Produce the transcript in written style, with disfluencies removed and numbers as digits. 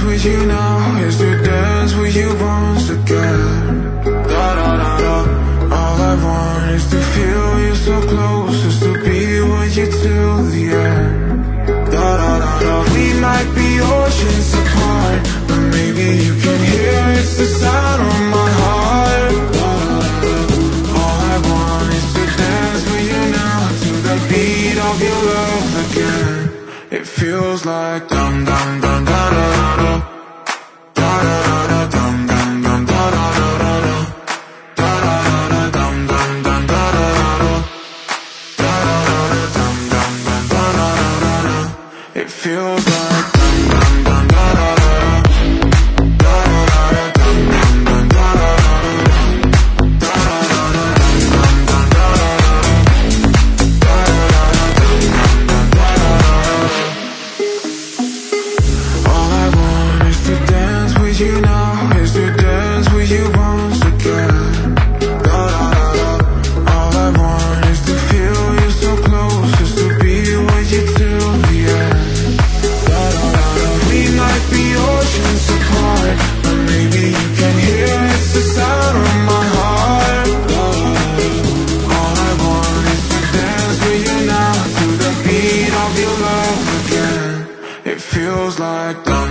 with you now is to dance with you once again. Da da da da. All I want is to feel you so close, just to be with you till the end. Da da da da. We might be oceans apart, but maybe you can hear it's the sound of my heart. Da da da da. All I want is to dance with you now to the beat of your love again. It feels like dum dum dum da da da da da da da dum dum dum da da da da da da da dum dum dum da da da da da dum dum dum da da da da. It feels like dum dum dum da da da da da da dum dum dum da da da da da dum dum dum da da you now is to dance with you once again. Da da da da. All I want is to feel you so close, just to be with you till the end. Da da da da. We might be oceans apart, but maybe you can hear it's the sound of my heart. Da da da da. All I want is to dance with you now to the beat of your love again. It feels like